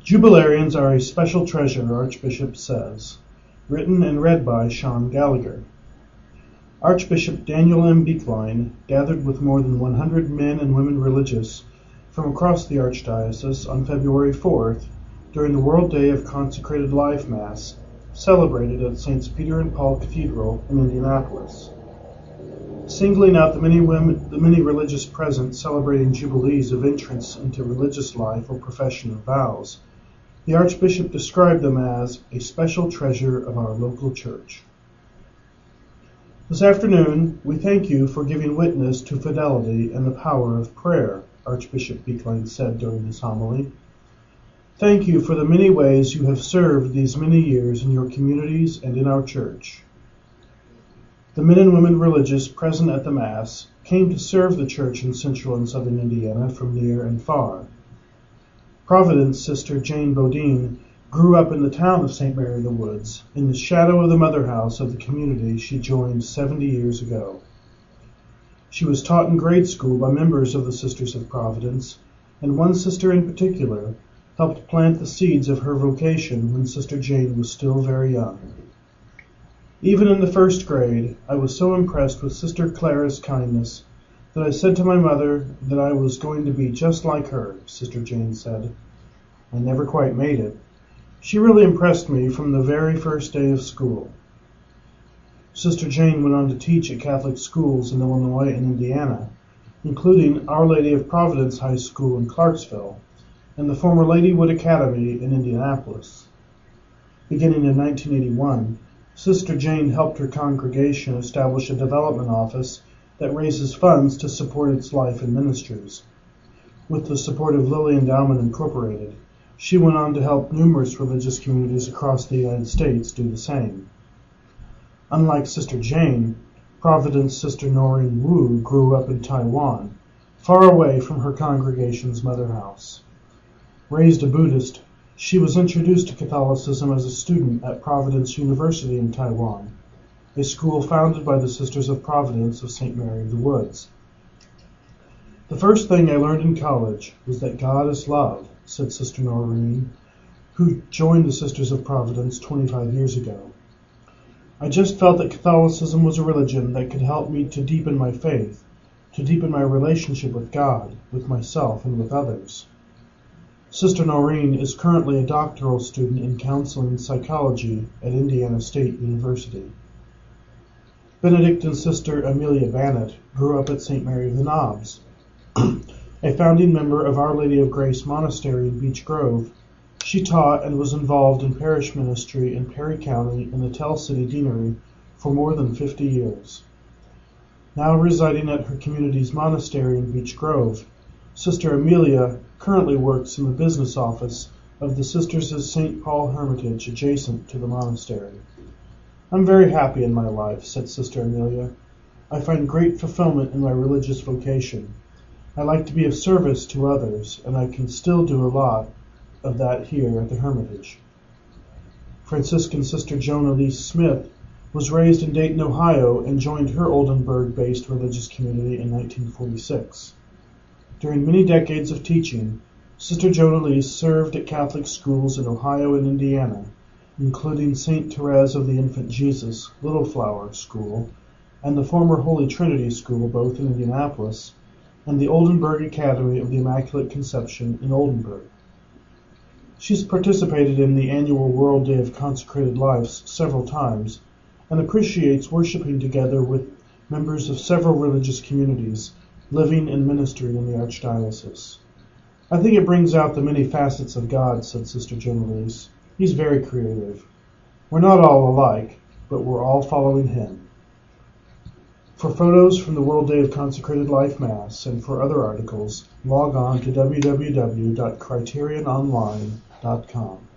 Jubilarians are a special treasure, Archbishop says. Written and read by Sean Gallagher. Archbishop Daniel M. Beekline gathered with more than 100 men and women religious from across the Archdiocese on February 4th during the World Day of Consecrated Life Mass, celebrated at St. Peter and Paul Cathedral in Indianapolis. Singling out the many religious present celebrating jubilees of entrance into religious life or profession of vows, the Archbishop described them as a special treasure of our local church. This afternoon, we thank you for giving witness to fidelity and the power of prayer, Archbishop Beekline said during his homily. Thank you for the many ways you have served these many years in your communities and in our church. The men and women religious present at the Mass came to serve the church in central and southern Indiana from near and far. Providence Sister Jane Bodine grew up in the town of St. Mary of the Woods, in the shadow of the mother house of the community she joined 70 years ago. She was taught in grade school by members of the Sisters of Providence, and one sister in particular helped plant the seeds of her vocation when Sister Jane was still very young. Even in the first grade, I was so impressed with Sister Clara's kindness that I said to my mother that I was going to be just like her, Sister Jane said. I never quite made it. She really impressed me from the very first day of school. Sister Jane went on to teach at Catholic schools in Illinois and Indiana, including Our Lady of Providence High School in Clarksville and the former Ladywood Academy in Indianapolis. Beginning in 1981, Sister Jane helped her congregation establish a development office that raises funds to support its life and ministries. With the support of Lilly Endowment Incorporated, she went on to help numerous religious communities across the United States do the same. Unlike Sister Jane, Providence Sister Noreen Wu grew up in Taiwan, far away from her congregation's mother house. Raised a Buddhist, she was introduced to Catholicism as a student at Providence University in Taiwan, a school founded by the Sisters of Providence of St. Mary of the Woods. The first thing I learned in college was that God is love, said Sister Noreen, who joined the Sisters of Providence 25 years ago. I just felt that Catholicism was a religion that could help me to deepen my faith, to deepen my relationship with God, with myself, and with others. Sister Noreen is currently a doctoral student in counseling psychology at Indiana State University. Benedictine Sister Amelia Bannett grew up at St. Mary of the Knobs. A founding member of Our Lady of Grace Monastery in Beech Grove, she taught and was involved in parish ministry in Perry County in the Tell City Deanery for more than 50 years. Now residing at her community's monastery in Beech Grove, Sister Amelia currently works in the business office of the Sisters' St. Paul Hermitage adjacent to the monastery. I'm very happy in my life, said Sister Amelia. I find great fulfillment in my religious vocation. I like to be of service to others, and I can still do a lot of that here at the Hermitage. Franciscan Sister Joan Elise Smith was raised in Dayton, Ohio, and joined her Oldenburg-based religious community in 1946. During many decades of teaching, Sister Joan Elise served at Catholic schools in Ohio and Indiana, including St. Therese of the Infant Jesus Little Flower School and the former Holy Trinity School, both in Indianapolis, and the Oldenburg Academy of the Immaculate Conception in Oldenburg. She's participated in the annual World Day of Consecrated Lives several times and appreciates worshiping together with members of several religious communities living and ministering in the Archdiocese. I think it brings out the many facets of God, said Sister Joan Elise. He's very creative. We're not all alike, but we're all following him. For photos from the World Day of Consecrated Life Mass and for other articles, log on to www.criteriononline.com.